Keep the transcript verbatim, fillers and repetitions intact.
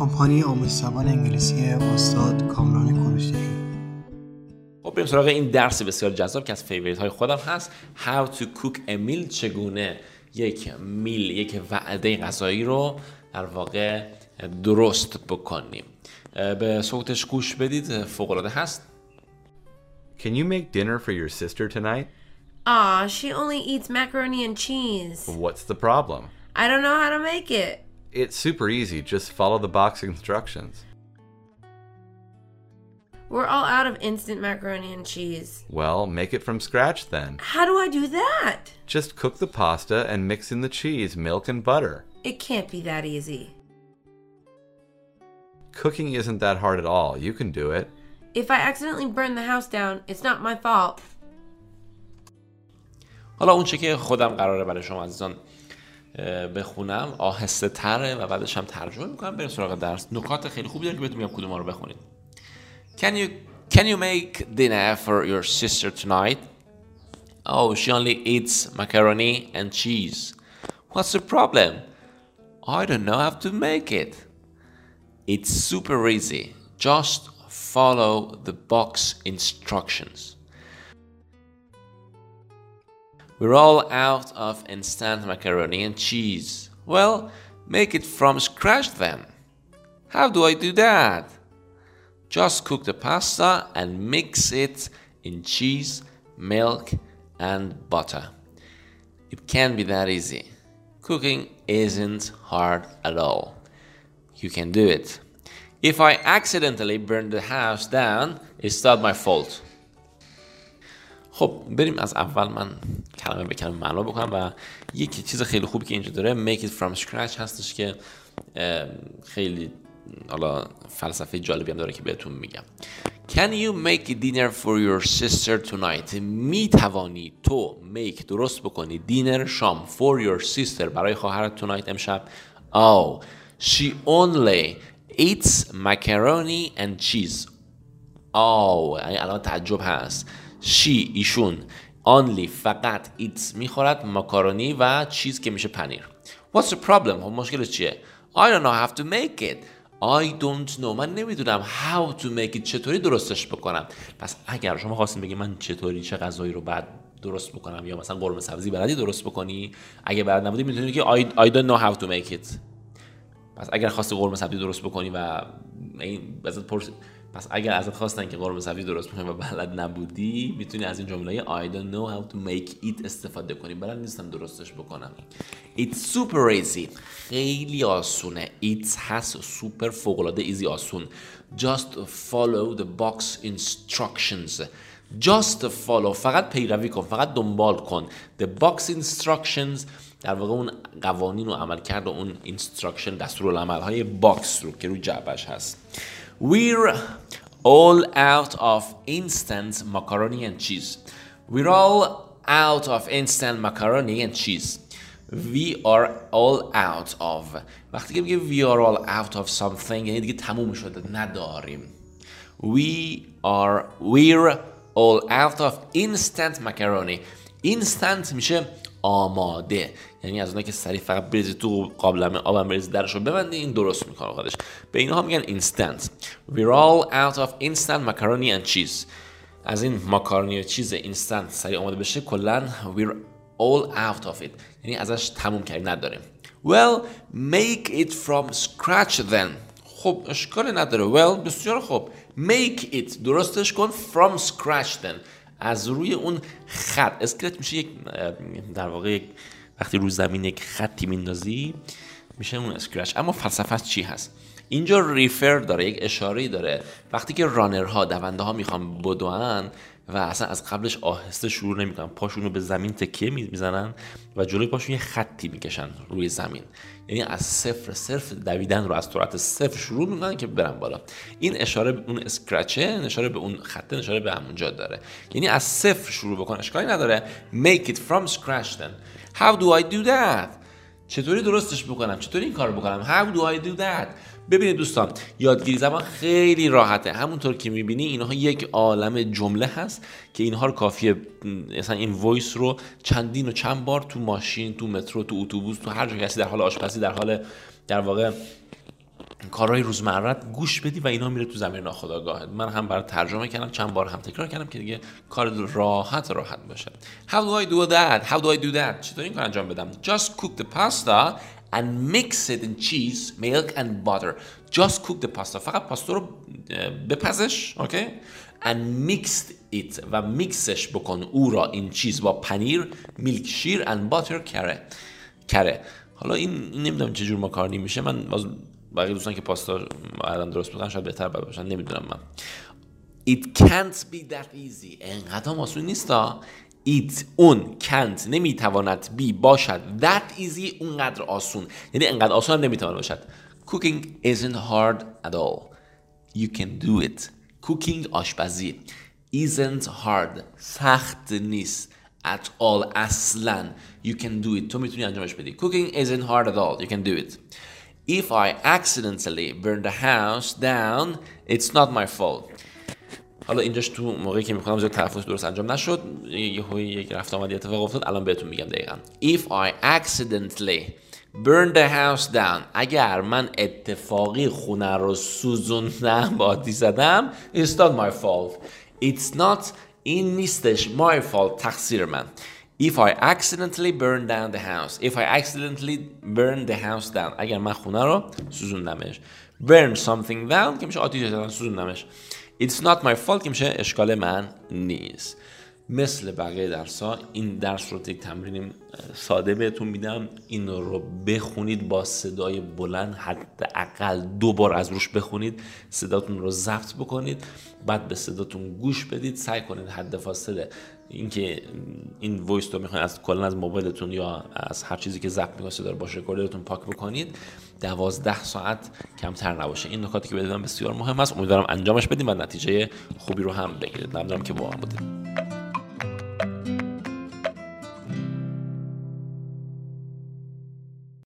کمپانی آموزش زبان انگلیسی استاد کامران کوروشی. خب بریم سراغ این درس بسیار جذاب که از فیوریت های خودم هست. How to cook a meal، چگونه یک میل، یک وعده غذایی رو در واقع درست بکنیم. به صوتش گوش بدید، فوق العاده هست. Can you make dinner for your sister tonight? Aw, she only eats macaroni and cheese. What's the problem? I don't know how to make it. It's super easy. Just follow the box instructions. We're all out of instant macaroni and cheese. Well, make it from scratch then. How do I do that? Just cook the pasta and mix in the cheese, milk, and butter. It can't be that easy. Cooking isn't that hard at all. You can do it. If I accidentally burn the house down, it's not my fault. حالا اون چه که خودم قراره برای شما عزیزان بخونم آهسته تره و بعدش هم ترجمه میکنم. بریم سراغ درس. نکات خیلی خوبی داره که بهتون میگم کدوم رو بخونید. Can you can you make dinner for your sister tonight? Oh, she only eats macaroni and cheese. What's the problem? I don't know how to make it. It's super easy. Just follow the box instructions. We're all out of instant macaroni and cheese. Well, make it from scratch then. How do I do that? Just cook the pasta and mix it in cheese, milk, and butter. It can't be that easy. Cooking isn't hard at all. You can do it. If I accidentally burn the house down, it's not my fault. خب بریم از اول من کلمه به کلمه معنا بکنم و یک چیز خیلی خوبی که اینجا داره make it from scratch هستش که خیلی حالا فلسفه جالبی هم داره که بهتون میگم. Can you make a dinner for your sister tonight؟ می توانی تو make درست بکنی dinner شام for your sister برای خواهرت tonight امشب. Oh, she only eats macaroni and cheese. Oh یعنی الان تعجب هست. she ایشون only فقط eats میخورد ماکارونی و چیز که میشه پنیر. What's the problem؟ مشکلش چیه؟ I don't know how to make it. I don't know. من نمیدونم how to make it. چطوری درستش بکنم. پس اگر شما خواستین بگید من چطوری چه غذایی رو بعد درست بکنم یا مثلا قرمه سبزی بلدی درست بکنی، اگه بلد نبودی میتونی که I, I don't know how to make it. پس اگر خواستی قرمه سبزی درست بکنی و این ازت پرس پس اگر ازت خواستن که قرمه سبزی درست بکنی و بلد نبودی میتونی از این جمله I don't know how to make it استفاده کنی. بلد نیستم درستش بکنم. It's super easy. خیلی آسونه. It's هست super فوق‌العاده ایزی آسون. Just follow the box instructions. Just follow. فقط پیروی کن. فقط دنبال کن. The box instructions در واقع اون قوانین و عمل کرد و اون instruction دستورالعمل های باکس رو که روی جعبش هست. We're all out of instant macaroni and cheese. We're all out of instant macaroni and cheese. We are all out of. وقتی که میگه we are all out of something یعنی دیگه تموم شده نداریم. We are we're all out of instant macaroni. Instant میشه آماده، یعنی از اونایی که سریع فقط بریزی تو قابلمه آبم بریزی درشو ببندی این درست میکنه خودش. به اینها میگن instant. We're all out of instant macaroni and cheese. از این ماکارونی و چیز اینستنت سریع آماده بشه کلا we're all out of it یعنی ازش تموم کردیم نداریم. Well, make it from scratch then. خب اشکالی نداره. Well بسیار خوب. Make it درستش کن from scratch then. از روی اون خط. اسکلت میشه یک در واقع یک وقتی روی زمین یک خطی میندازی میشه اون اسکرچ. اما فلسفه‌اش چی هست؟ اینجا ریفر داره، یک اشاره‌ای داره. وقتی که رانرها دونده ها میخوان بدوئن و اصلا از قبلش آهسته شروع نمیکنن، پاشون رو به زمین تکیه میزنن و جلوی پاشون یه خطی میکشن روی زمین، یعنی از صفر صفر دویدن رو از سرعت صفر شروع میکنن که برن بالا. این اشاره به اون اسکرچه، اشاره به اون خط، اشاره به همونجا داره، یعنی از صفر شروع بکن. اشکالی نداره. Make it from scratch then. How do I do that؟ چطوری درستش بکنم؟ چطوری این کارو بکنم؟ How do I do that؟ ببینید دوستان، یادگیری زبان خیلی راحته. همونطور که میبینی اینها یک عالم جمله هست که اینها رو کافیه مثلا این وایس رو چندین و چند بار تو ماشین، تو مترو، تو اتوبوس، تو هر جا که هستی، در حال آشپزی، در حال در واقع کارهای روزمرت گوش بدی و اینا میره تو زمین ناخودآگاهت. من هم برای ترجمه کردم، چند بار هم تکرار کردم که دیگه کار راحت راحت باشه. How do I do that? How do I do that? چطور این کار انجام بدم؟ Just cook the pasta and mix it in cheese, milk and butter. Just cook the pasta. فقط پاستا رو بپزش، اوکی؟ and mixed it و میکسش بکن او را این چیز با پنیر، میلک، شیر and butter کره کره. حالا این نمیدونم چه جور ماکارونی میشه. من باز بقیه دوستان که پاستا الان درست بکنن شاید بهتر باشن، نمیدونم من. It can't be that easy. انقدر آسون نیستا. It اون can't نمیتواند be باشد that easy اونقدر آسون، یعنی انقدر آسون هم نمیتواند باشد. Cooking isn't hard at all. You can do it. Cooking آشپزی isn't hard سخت نیست at all اصلا. You can do it. تو میتونی انجامش بدی. Cooking isn't hard at all. You can do it. If I accidentally burn the house down, it's not my fault. حالا اینجاش تو موقعی که میخونم زیاد تلفظ درست انجام نشد، یه یک رفت آمدی اتفاق افتاد، الان بهتون میگم دقیقاً. If I accidentally burn the house down، اگر من اتفاقی خونه رو سوزوندم، با آتیش زدم، it's not my fault. It's not این نیستش my fault تقصیر من. If I accidentally burn down the house. If I accidentally burn the house down. اگر من خونه رو سوزوندمش. Burn something down که میشه آتیش زدن، سوزوندمش. It's not my fault که میشه اشکال من نیست. مثل بقیه درس‌ها این درس رو یک تمرین ساده بهتون میدم. این رو بخونید با صدای بلند، حداقل دو بار از روش بخونید، صداتون رو ضبط بکنید، بعد به صداتون گوش بدید، سعی کنید حد فاصله اینکه این وایس رو میخواین از کلا از موبایلتون یا از هر چیزی که ضبط میکنید صدا رو با رکوردرتون پاک بکنید، دوازده ساعت کمتر نباشه. این نکاتی که بدیدم بسیار مهم است. امیدوارم انجامش بدید و نتیجه خوبی رو هم بگیرید. ممنونم که با هم بودید.